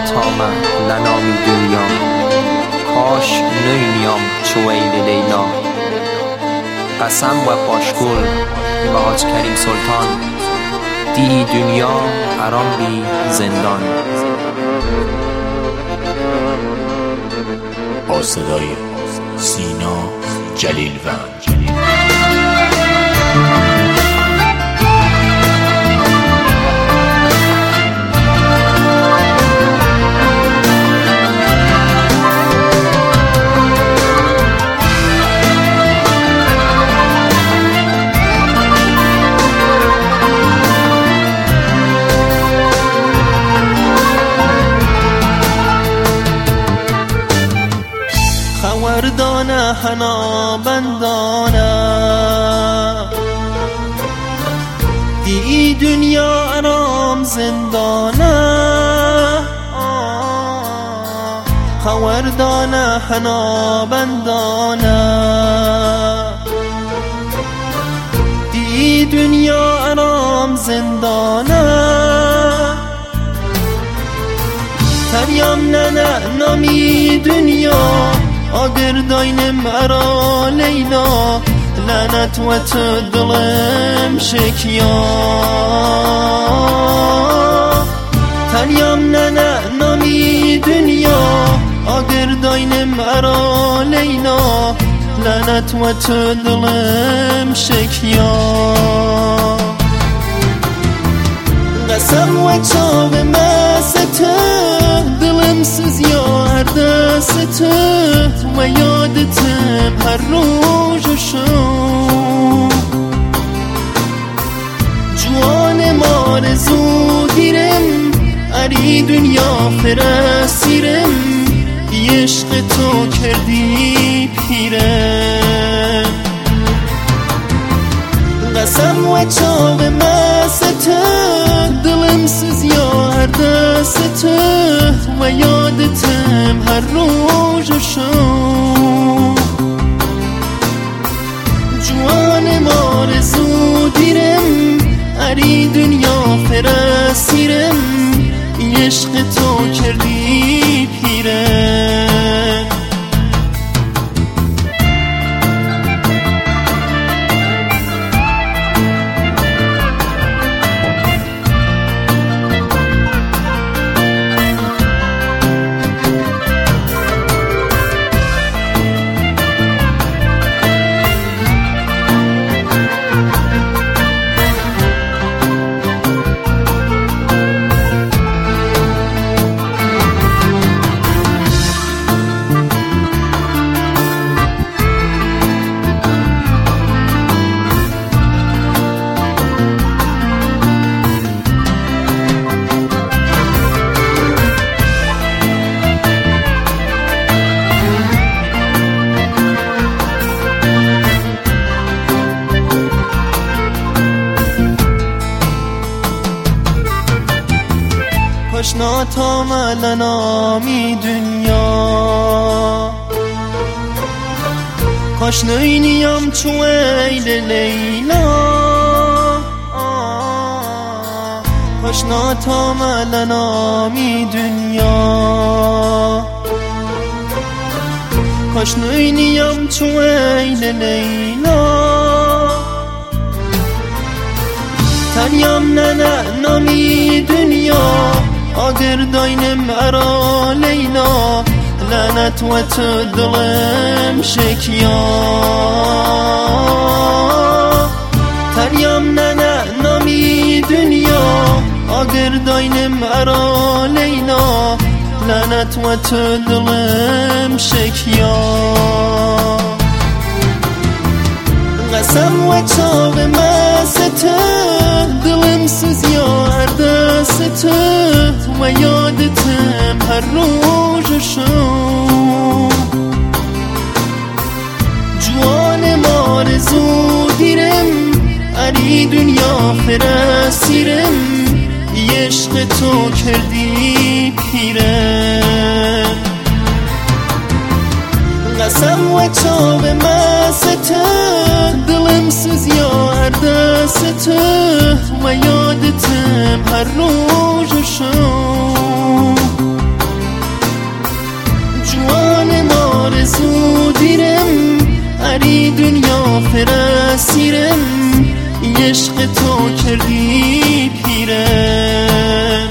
ناتامه لنامی دنیا کاش نوینیام چویل لیلا قسم و پاشگل به حاج کریم سلطان دی دنیا حرام بی زندان. با صدای سینا جلیلوند. خبردانه حنا بندانه دی دنیا ارام زندانه خبردانه حنا بندانه دی دنیا ارام زندانه تریم نه نامی دنیا آگر داینم ارا لیلا لعنت و تو دلم شکیا تنیم نه نامی دنیا آگر داینم ارا لیلا لعنت و تو دلم شکیا قسم و چاو مست دلم سوزیا هر دست و یادتم هر روز شو جوان مارزو دیرم اری دنیا فرستیرم عشق تو کردی پیرم قسم و چاو مست دلم سوزیا هر دست و یادتم هر روز شو جوان مارزو دیرم اری دنیا فرستیرم عشق تو کردی پیرم. کاش ناتامه لنامی دنیا کاش نوینیم چویل لیلا کاش ناتامه لنامی دنیا کاش نوینیم چویل لیلا تنیم نه نامی دنیا آگر داینم ارا لیلا لعنت و تو دلم شکیا تریم نه نامی دنیا آگر داینم ارا لیلا لعنت و تو دلم شکیا قسم و چاو مست دلم سوزیا هر دست و یادتم هر روز شو جوان مارزو دیرم اری دنیا فرستیرم عشق تو کردی پیرم قسم و چاو مست دلم سوزیا هر دست و یادتم هر روز شو جوان مارزو دیرم هری دنیا فرسیرم عشق تو کردی پیرم